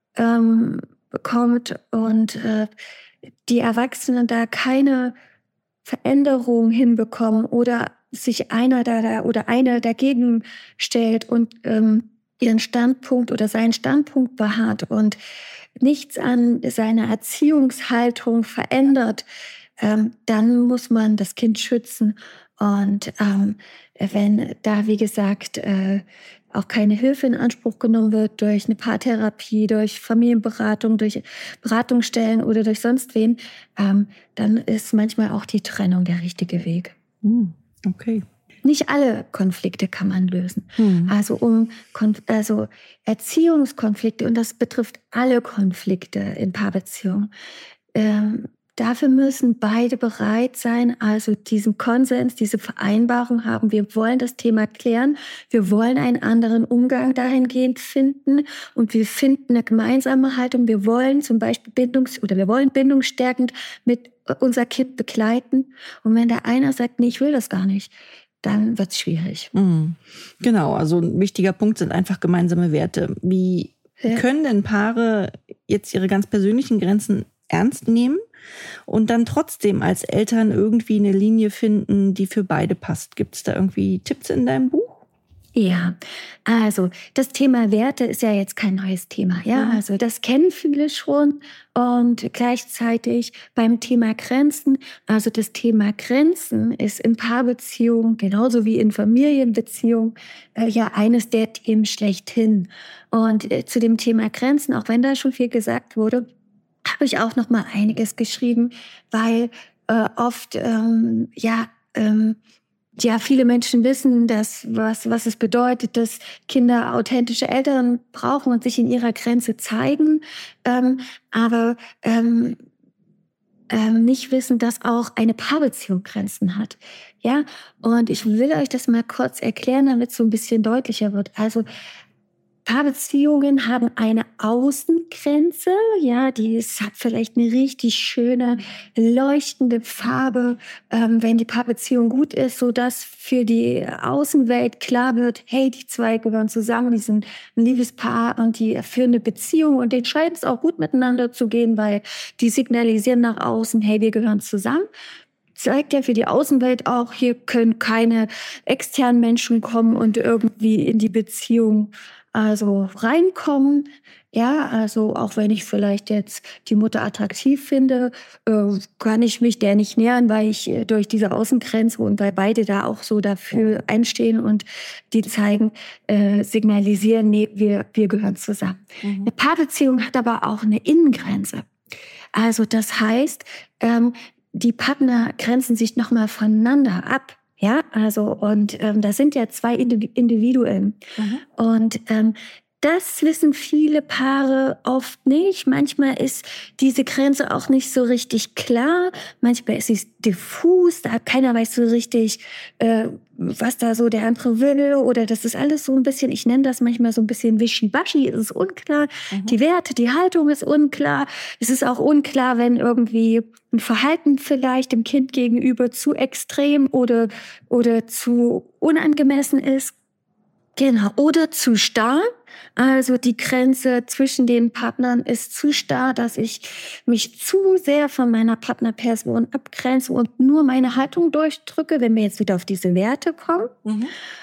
S4: ähm, bekommt und äh, die Erwachsenen da keine Veränderung hinbekommen oder sich einer da oder eine dagegen stellt und ähm, ihren Standpunkt oder seinen Standpunkt beharrt und nichts an seiner Erziehungshaltung verändert, ähm, dann muss man das Kind schützen. Und ähm, wenn da, wie gesagt, äh, auch keine Hilfe in Anspruch genommen wird durch eine Paartherapie, durch Familienberatung, durch Beratungsstellen oder durch sonst wen, ähm, dann ist manchmal auch die Trennung der richtige Weg.
S3: Hm, okay.
S4: Nicht alle Konflikte kann man lösen.
S3: Hm.
S4: Also um also Erziehungskonflikte, und das betrifft alle Konflikte in Paarbeziehungen, ähm, dafür müssen beide bereit sein, also diesen Konsens, diese Vereinbarung haben. Wir wollen das Thema klären. Wir wollen einen anderen Umgang dahingehend finden. Und wir finden eine gemeinsame Haltung. Wir wollen zum Beispiel Bindungs- oder wir wollen bindungsstärkend mit unser Kind begleiten. Und wenn der einer sagt, nee, ich will das gar nicht, dann wird es schwierig.
S3: Mhm. Genau, also ein wichtiger Punkt sind einfach gemeinsame Werte. Wie
S4: Ja.
S3: können denn Paare jetzt ihre ganz persönlichen Grenzen ernst nehmen und dann trotzdem als Eltern irgendwie eine Linie finden, die für beide passt? Gibt es da irgendwie Tipps in deinem Buch?
S4: Ja, also das Thema Werte ist ja jetzt kein neues Thema. Ja,
S3: Mhm.
S4: also das kennen viele schon. Und gleichzeitig beim Thema Grenzen, also das Thema Grenzen ist in Paarbeziehungen genauso wie in Familienbeziehungen äh, ja eines der Themen schlechthin. Und äh, zu dem Thema Grenzen, auch wenn da schon viel gesagt wurde, habe ich auch noch mal einiges geschrieben, weil äh, oft ähm, ja ähm, Ja, viele Menschen wissen, dass, was, was es bedeutet, dass Kinder authentische Eltern brauchen und sich in ihrer Grenze zeigen, ähm, aber ähm, ähm, nicht wissen, dass auch eine Paarbeziehung Grenzen hat. Ja, und ich will euch das mal kurz erklären, damit es so ein bisschen deutlicher wird. Also Paarbeziehungen haben eine Außengrenze, ja, die ist, hat vielleicht eine richtig schöne, leuchtende Farbe, ähm, wenn die Paarbeziehung gut ist, so dass für die Außenwelt klar wird, hey, die zwei gehören zusammen, die sind ein liebes Paar und die führen eine Beziehung und denen scheint es auch gut miteinander zu gehen, weil die signalisieren nach außen, hey, wir gehören zusammen. Zeigt ja für die Außenwelt auch, hier können keine externen Menschen kommen und irgendwie in die Beziehung also reinkommen. Ja, also auch wenn ich vielleicht jetzt die Mutter attraktiv finde, äh, kann ich mich der nicht nähern, weil ich äh, durch diese Außengrenze und weil beide da auch so dafür einstehen und die zeigen, äh, signalisieren, nee, wir, wir gehören zusammen.
S3: Mhm.
S4: Eine Paarbeziehung hat aber auch eine Innengrenze. Also das heißt, ähm, die Partner grenzen sich nochmal voneinander ab. Ja, also und ähm, da sind ja zwei Individuen.
S3: Mhm.
S4: Und ähm, das wissen viele Paare oft nicht. Manchmal ist diese Grenze auch nicht so richtig klar. Manchmal ist sie diffus. Da keiner weiß so richtig, äh, was da so der andere will. Oder das ist alles so ein bisschen, ich nenne das manchmal so ein bisschen wischiwaschi. Es ist unklar.
S3: Mhm.
S4: Die Werte, die Haltung ist unklar. Es ist auch unklar, wenn irgendwie ein Verhalten vielleicht dem Kind gegenüber zu extrem oder, oder zu unangemessen ist. Genau. Oder zu starr. Also die Grenze zwischen den Partnern ist zu starr, dass ich mich zu sehr von meiner Partnerperson abgrenze und nur meine Haltung durchdrücke, wenn wir jetzt wieder auf diese Werte kommen.
S3: Mhm.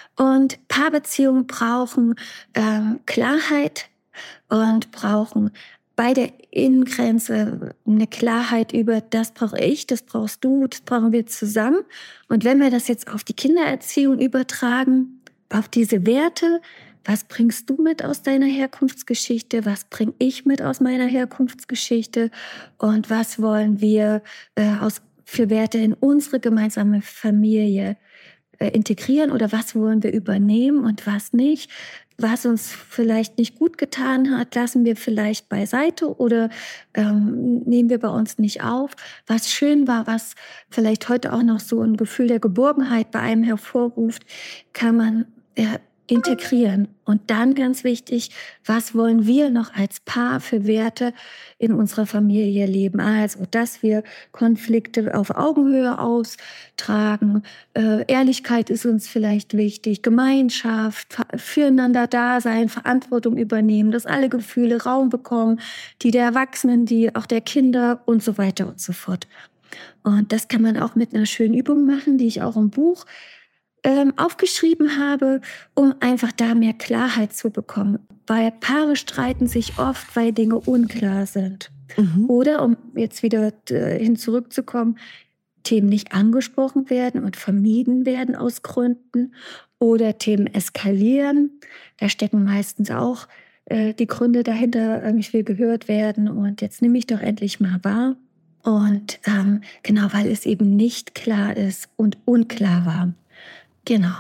S4: Und Paarbeziehungen brauchen ähm, Klarheit und brauchen bei der Innengrenze eine Klarheit über, das brauche ich, das brauchst du, das brauchen wir zusammen. Und wenn wir das jetzt auf die Kindererziehung übertragen, auf diese Werte, was bringst du mit aus deiner Herkunftsgeschichte? Was bringe ich mit aus meiner Herkunftsgeschichte? Und was wollen wir äh, aus, für Werte in unsere gemeinsame Familie äh, integrieren oder was wollen wir übernehmen und was nicht. Was uns vielleicht nicht gut getan hat, lassen wir vielleicht beiseite oder ähm, nehmen wir bei uns nicht auf. Was schön war, was vielleicht heute auch noch so ein Gefühl der Geborgenheit bei einem hervorruft, kann man äh, integrieren. Und dann ganz wichtig, was wollen wir noch als Paar für Werte in unserer Familie leben? Also, dass wir Konflikte auf Augenhöhe austragen. Äh, Ehrlichkeit ist uns vielleicht wichtig. Gemeinschaft, füreinander da sein, Verantwortung übernehmen, dass alle Gefühle Raum bekommen, die der Erwachsenen, die auch der Kinder und so weiter und so fort. Und das kann man auch mit einer schönen Übung machen, die ich auch im Buch ähm, aufgeschrieben habe, um einfach da mehr Klarheit zu bekommen. Weil Paare streiten sich oft, weil Dinge unklar sind. Mhm. Oder, um jetzt wieder äh, hin zurückzukommen, Themen nicht angesprochen werden und vermieden werden aus Gründen. Oder Themen eskalieren. Da stecken meistens auch äh, die Gründe dahinter, äh, ich will gehört werden und jetzt nehme ich doch endlich mal wahr. Und ähm, genau, weil es eben nicht klar ist und unklar war. Genau.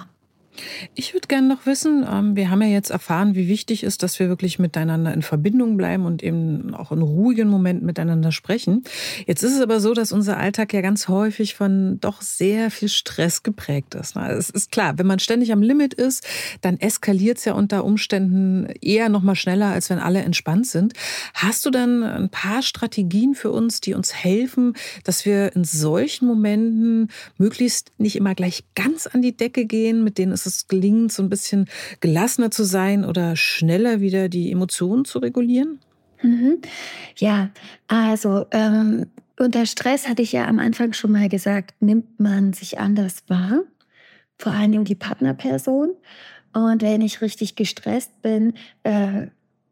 S2: Ich würde gerne noch wissen, ähm, wir haben ja jetzt erfahren, wie wichtig ist, dass wir wirklich miteinander in Verbindung bleiben und eben auch in ruhigen Momenten miteinander sprechen. Jetzt ist es aber so, dass unser Alltag ja ganz häufig von doch sehr viel Stress geprägt ist. Es ist klar, wenn man ständig am Limit ist, dann eskaliert es ja unter Umständen eher noch mal schneller, als wenn alle entspannt sind. Hast du dann ein paar Strategien für uns, die uns helfen, dass wir in solchen Momenten möglichst nicht immer gleich ganz an die Decke gehen, mit denen es es gelingt, so ein bisschen gelassener zu sein oder schneller wieder die Emotionen zu regulieren?
S4: Mhm. Ja, also ähm, unter Stress, hatte ich ja am Anfang schon mal gesagt, nimmt man sich anders wahr, vor allem die Partnerperson. Und wenn ich richtig gestresst bin, äh,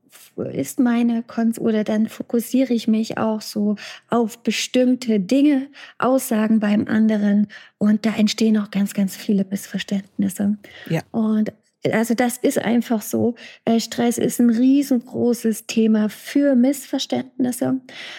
S4: ist meine Kon- oder dann fokussiere ich mich auch so auf bestimmte Dinge, Aussagen beim anderen und da entstehen auch ganz, ganz viele Missverständnisse.
S2: Ja.
S4: Und also das ist einfach so. Äh, Stress ist ein riesengroßes Thema für Missverständnisse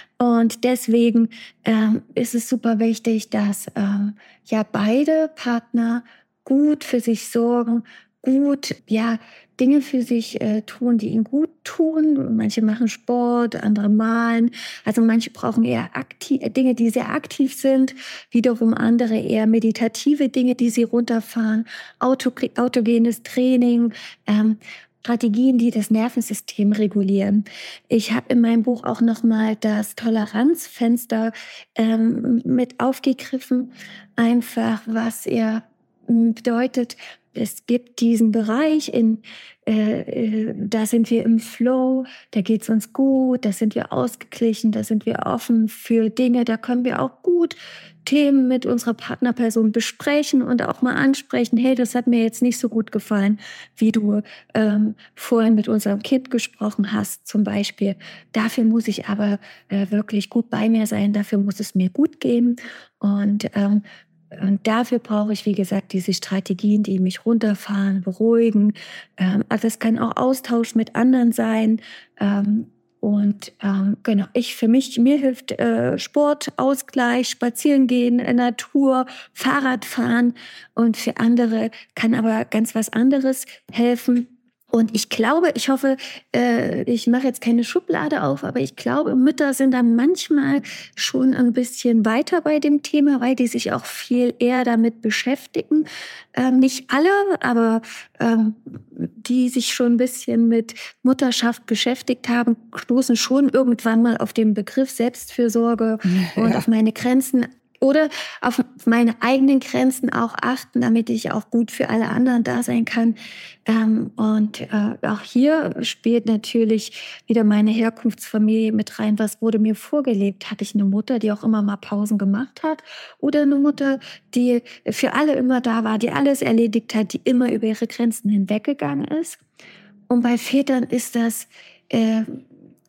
S4: und deswegen ähm, ist es super wichtig, dass ähm, ja beide Partner gut für sich sorgen, gut, ja, Dinge für sich äh, tun, die ihnen gut tun. Manche machen Sport, andere malen. Also manche brauchen eher aktiv, Dinge, die sehr aktiv sind. Wiederum andere eher meditative Dinge, die sie runterfahren. Auto, autogenes Training, ähm, Strategien, die das Nervensystem regulieren. Ich habe in meinem Buch auch nochmal das Toleranzfenster ähm, mit aufgegriffen. Einfach, was er bedeutet, es gibt diesen Bereich, in, äh, äh, da sind wir im Flow, da geht's uns gut, da sind wir ausgeglichen, da sind wir offen für Dinge, da können wir auch gut Themen mit unserer Partnerperson besprechen und auch mal ansprechen, hey, das hat mir jetzt nicht so gut gefallen, wie du ähm, vorhin mit unserem Kind gesprochen hast zum Beispiel. Dafür muss ich aber äh, wirklich gut bei mir sein, dafür muss es mir gut gehen und ähm, Und dafür brauche ich, wie gesagt, diese Strategien, die mich runterfahren, beruhigen. Ähm, also das kann auch Austausch mit anderen sein. Ähm, und ähm, genau, ich für mich, mir hilft äh, Sport, Ausgleich, Spazieren gehen, Natur, Fahrradfahren. Und für andere kann aber ganz was anderes helfen. Und ich glaube, ich hoffe, äh, ich mache jetzt keine Schublade auf, aber ich glaube, Mütter sind dann manchmal schon ein bisschen weiter bei dem Thema, weil die sich auch viel eher damit beschäftigen. Ähm, nicht alle, aber ähm, die sich schon ein bisschen mit Mutterschaft beschäftigt haben, stoßen schon irgendwann mal auf den Begriff Selbstfürsorge ja. und auf meine Grenzen. Oder auf meine eigenen Grenzen auch achten, damit ich auch gut für alle anderen da sein kann. Ähm, und äh, auch hier spielt natürlich wieder meine Herkunftsfamilie mit rein. Was wurde mir vorgelebt? Hatte ich eine Mutter, die auch immer mal Pausen gemacht hat? Oder eine Mutter, die für alle immer da war, die alles erledigt hat, die immer über ihre Grenzen hinweggegangen ist? Und bei Vätern ist das... Äh,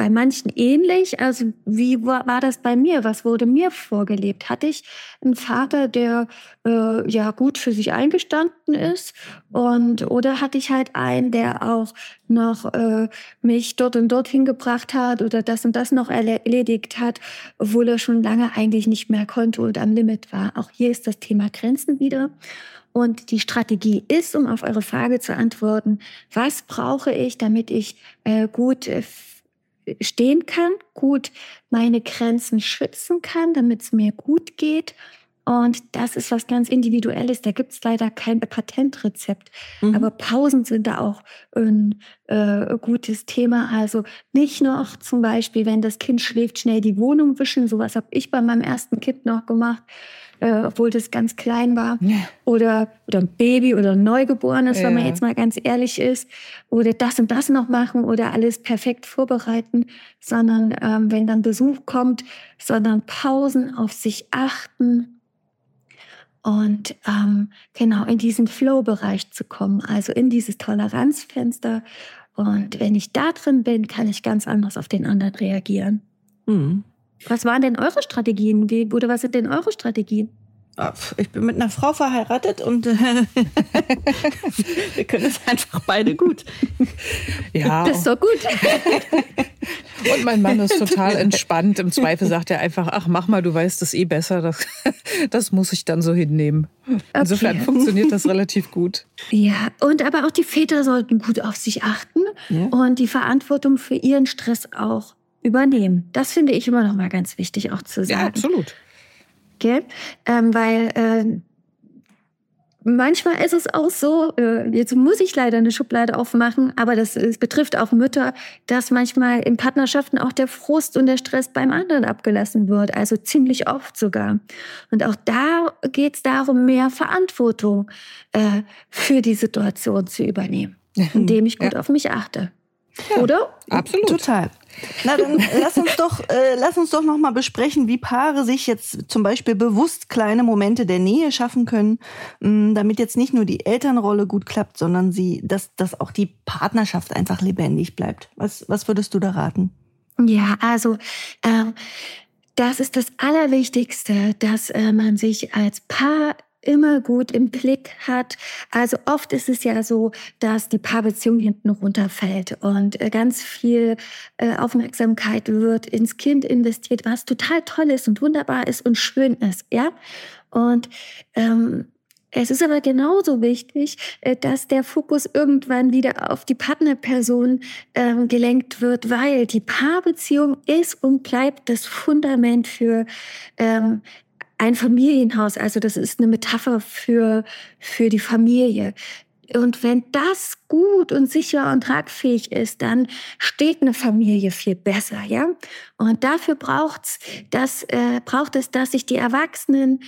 S4: bei manchen ähnlich. Also wie war, war das bei mir? Was wurde mir vorgelebt? Hatte ich einen Vater, der äh, ja gut für sich eingestanden ist? Und oder hatte ich halt einen, der auch noch äh, mich dort und dorthin gebracht hat oder das und das noch erledigt hat, obwohl er schon lange eigentlich nicht mehr konnte und am Limit war. Auch hier ist das Thema Grenzen wieder. Und die Strategie ist, um auf eure Frage zu antworten, was brauche ich, damit ich äh, gut äh, stehen kann, gut meine Grenzen schützen kann, damit es mir gut geht. Und das ist was ganz Individuelles. Da gibt es leider kein Patentrezept. Mhm. Aber Pausen sind da auch ein äh, gutes Thema. Also nicht noch zum Beispiel, wenn das Kind schläft, schnell die Wohnung wischen. Sowas habe ich bei meinem ersten Kind noch gemacht. Äh, obwohl das ganz klein war. Ja. Oder, oder ein Baby oder ein Neugeborenes, ja. wenn man jetzt mal ganz ehrlich ist. Oder das und das noch machen oder alles perfekt vorbereiten. Sondern ähm, wenn dann Besuch kommt, sondern Pausen, auf sich achten. Und ähm, genau in diesen Flow-Bereich zu kommen. Also in dieses Toleranzfenster. Und wenn ich da drin bin, kann ich ganz anders auf den anderen reagieren. Mhm. Was waren denn eure Strategien? Wie, oder was sind denn eure Strategien?
S3: Ich bin mit einer Frau verheiratet und äh, wir können es einfach beide gut.
S2: Ja.
S4: Das ist doch gut.
S2: Und mein Mann ist total entspannt. Im Zweifel sagt er einfach, ach mach mal, du weißt es eh besser. Das, das muss ich dann so hinnehmen. Insofern okay. funktioniert das relativ gut.
S4: Ja, und aber auch die Väter sollten gut auf sich achten ja. und die Verantwortung für ihren Stress auch übernehmen. Das finde ich immer noch mal ganz wichtig auch zu sagen.
S2: Ja, absolut.
S4: Okay? Ähm, weil äh, manchmal ist es auch so, äh, jetzt muss ich leider eine Schublade aufmachen, aber das, das betrifft auch Mütter, dass manchmal in Partnerschaften auch der Frust und der Stress beim anderen abgelassen wird, also ziemlich oft sogar. Und auch da geht es darum, mehr Verantwortung äh, für die Situation zu übernehmen, indem ich gut ja. auf mich achte.
S3: Ja,
S4: oder?
S3: Absolut. Total. Na dann lass uns doch, äh, lass uns doch noch mal besprechen, wie Paare sich jetzt zum Beispiel bewusst kleine Momente der Nähe schaffen können, mh, damit jetzt nicht nur die Elternrolle gut klappt, sondern sie, dass, dass auch die Partnerschaft einfach lebendig bleibt. Was, was würdest du da raten?
S4: Ja, also äh, das ist das Allerwichtigste, dass äh, man sich als Paar immer gut im Blick hat. Also oft ist es ja so, dass die Paarbeziehung hinten runterfällt und ganz viel äh, Aufmerksamkeit wird ins Kind investiert, was total toll ist und wunderbar ist und schön ist, ja. Und ähm, es ist aber genauso wichtig, dass der Fokus irgendwann wieder auf die Partnerperson ähm, gelenkt wird, weil die Paarbeziehung ist und bleibt das Fundament für ähm, ein Familienhaus, also das ist eine Metapher für, für die Familie. Und wenn das gut und sicher und tragfähig ist, dann steht eine Familie viel besser, ja. Und dafür braucht's, das, äh, braucht es, dass sich die Erwachsenen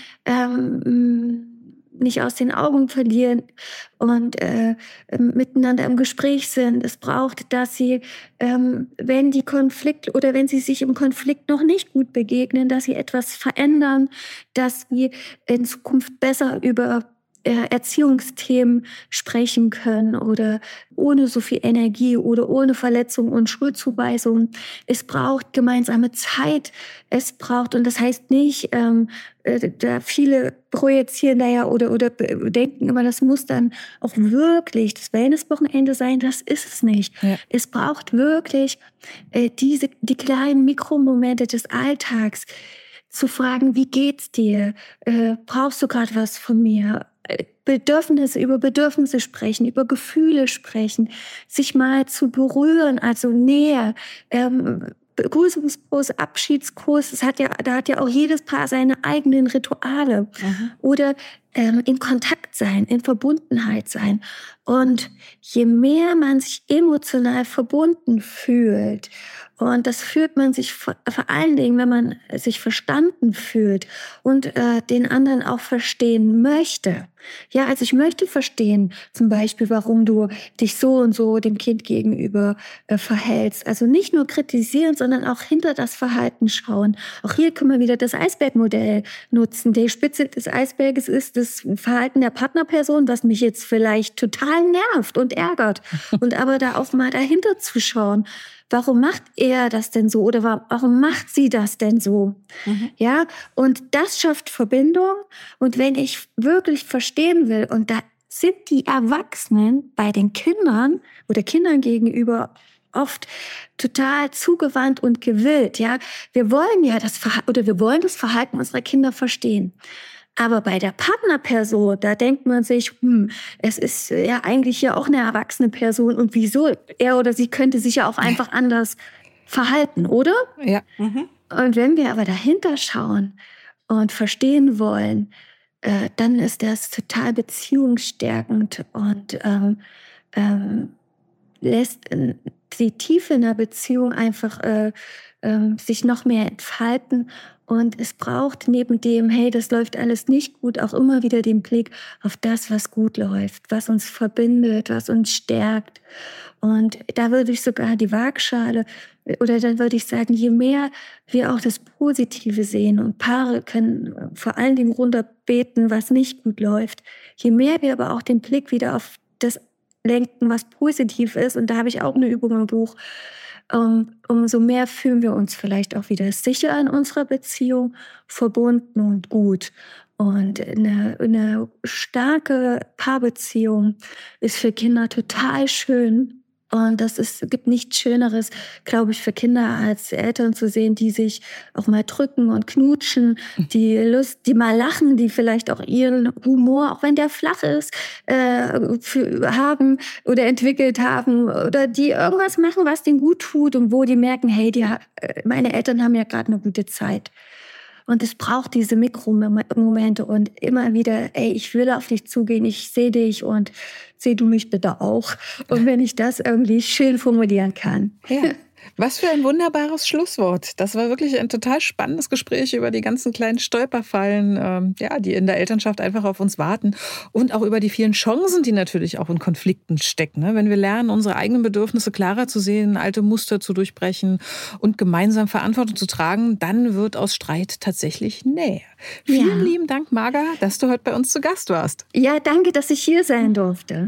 S4: ähm, nicht aus den Augen verlieren und äh, miteinander im Gespräch sind. Es braucht, dass sie, ähm, wenn die Konflikt oder wenn sie sich im Konflikt noch nicht gut begegnen, dass sie etwas verändern, dass sie in Zukunft besser über äh, Erziehungsthemen sprechen können oder ohne so viel Energie oder ohne Verletzung und Schuldzuweisung. Es braucht gemeinsame Zeit. Es braucht, und das heißt nicht, ähm, äh, da viele projizieren da ja oder, oder denken immer, das muss dann auch wirklich das Wellnesswochenende sein. Das ist es nicht. Ja. Es braucht wirklich äh, diese, die kleinen Mikromomente des Alltags, zu fragen, wie geht's dir? Äh, brauchst du gerade was von mir? Bedürfnisse, über Bedürfnisse sprechen, über Gefühle sprechen, sich mal zu berühren, also näher, ähm, Begrüßungskurs, Abschiedskurs, das hat ja, da hat ja auch jedes Paar seine eigenen Rituale. Mhm. Oder ähm, in Kontakt sein, in Verbundenheit sein. Und je mehr man sich emotional verbunden fühlt, und das fühlt man sich vor, vor allen Dingen, wenn man sich verstanden fühlt und äh, den anderen auch verstehen möchte. Ja, also ich möchte verstehen, zum Beispiel, warum du dich so und so dem Kind gegenüber äh, verhältst. Also nicht nur kritisieren, sondern auch hinter das Verhalten schauen. Auch hier können wir wieder das Eisbergmodell nutzen. Die Spitze des Eisberges ist das Verhalten der Partnerperson, was mich jetzt vielleicht total nervt und ärgert. Und aber da auch mal dahinter zu schauen, warum macht er das denn so oder warum macht sie das denn so? Mhm. Ja, und das schafft Verbindung. Und wenn ich wirklich verstehen will, und da sind die Erwachsenen bei den Kindern oder Kindern gegenüber oft total zugewandt und gewillt. Ja, wir wollen ja das Verhalten oder wir wollen das Verhalten unserer Kinder verstehen. Aber bei der Partnerperson, da denkt man sich, hm, es ist ja eigentlich ja auch eine erwachsene Person und wieso? Er oder sie könnte sich ja auch einfach anders verhalten, oder?
S2: Ja. Mhm.
S4: Und wenn wir aber dahinter schauen und verstehen wollen, äh, dann ist das total beziehungsstärkend und ähm, ähm, lässt äh, die Tiefe in der Beziehung einfach äh, äh, sich noch mehr entfalten. Und es braucht neben dem, hey, das läuft alles nicht gut, auch immer wieder den Blick auf das, was gut läuft, was uns verbindet, was uns stärkt. Und da würde ich sogar die Waagschale, oder dann würde ich sagen, je mehr wir auch das Positive sehen, und Paare können vor allen Dingen runterbeten, was nicht gut läuft, je mehr wir aber auch den Blick wieder auf das lenken, was positiv ist, und da habe ich auch eine Übung im Buch, Um, umso mehr fühlen wir uns vielleicht auch wieder sicher in unserer Beziehung, verbunden und gut. Und eine, eine starke Paarbeziehung ist für Kinder total schön. Und das ist, gibt nichts Schöneres, glaube ich, für Kinder als Eltern zu sehen, die sich auch mal drücken und knutschen, die Lust, die mal lachen, die vielleicht auch ihren Humor, auch wenn der flach ist, äh, für, haben oder entwickelt haben, oder die irgendwas machen, was denen gut tut und wo die merken, hey, die, meine Eltern haben ja gerade eine gute Zeit. Und es braucht diese Mikromomente und immer wieder, ey, ich will auf dich zugehen, ich sehe dich und seh du mich bitte auch. Und wenn ich das irgendwie schön formulieren kann.
S2: Ja. Was für ein wunderbares Schlusswort. Das war wirklich ein total spannendes Gespräch über die ganzen kleinen Stolperfallen, ähm, ja, die in der Elternschaft einfach auf uns warten. Und auch über die vielen Chancen, die natürlich auch in Konflikten stecken. Ne? Wenn wir lernen, unsere eigenen Bedürfnisse klarer zu sehen, alte Muster zu durchbrechen und gemeinsam Verantwortung zu tragen, dann wird aus Streit tatsächlich Nähe. Vielen ja. lieben Dank, Marga, dass du heute bei uns zu Gast warst.
S4: Ja, danke, dass ich hier sein durfte.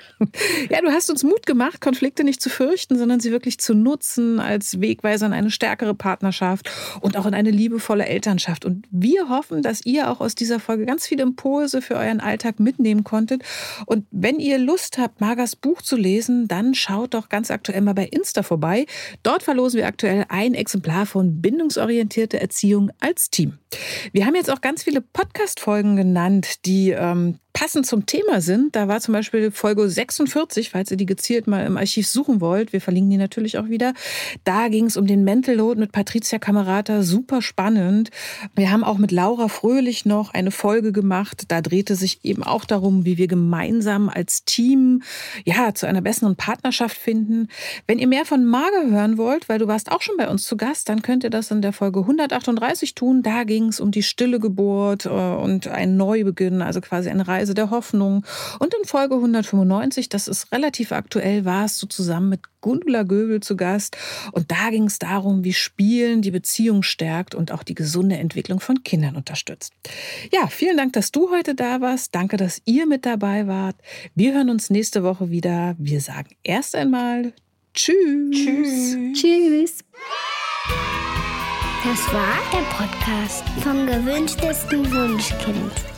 S2: Ja, du hast uns Mut gemacht, Konflikte nicht zu fürchten, sondern sie wirklich zu nutzen als Wegweiser in eine stärkere Partnerschaft und auch in eine liebevolle Elternschaft. Und wir hoffen, dass ihr auch aus dieser Folge ganz viele Impulse für euren Alltag mitnehmen konntet. Und wenn ihr Lust habt, Margas Buch zu lesen, dann schaut doch ganz aktuell mal bei Insta vorbei. Dort verlosen wir aktuell ein Exemplar von Bindungsorientierte Erziehung als Team. Wir haben jetzt auch ganz viele Podcast-Folgen genannt, die ähm, passend zum Thema sind. Da war zum Beispiel Folge sechsundvierzig, falls ihr die gezielt mal im Archiv suchen wollt. Wir verlinken die natürlich auch wieder. Da ging es um den Mental Load mit Patricia Camerata. Super spannend. Wir haben auch mit Laura Fröhlich noch eine Folge gemacht. Da drehte sich eben auch darum, wie wir gemeinsam als Team ja zu einer besseren Partnerschaft finden. Wenn ihr mehr von Marga hören wollt, weil du warst auch schon bei uns zu Gast, dann könnt ihr das in der Folge hundertachtunddreißig tun. Da ging es um die stille Geburt und einen Neubeginn, also quasi eine Reise der Hoffnung. Und in Folge hundertfünfundneunzig, das ist relativ aktuell, warst du zusammen mit Gundula Göbel zu Gast. Und da ging es darum, wie Spielen die Beziehung stärkt und auch die gesunde Entwicklung von Kindern unterstützt. Ja, vielen Dank, dass du heute da warst. Danke, dass ihr mit dabei wart. Wir hören uns nächste Woche wieder. Wir sagen erst einmal Tschüss.
S4: Tschüss. Tschüss.
S1: Das war der Podcast vom gewünschtesten Wunschkind.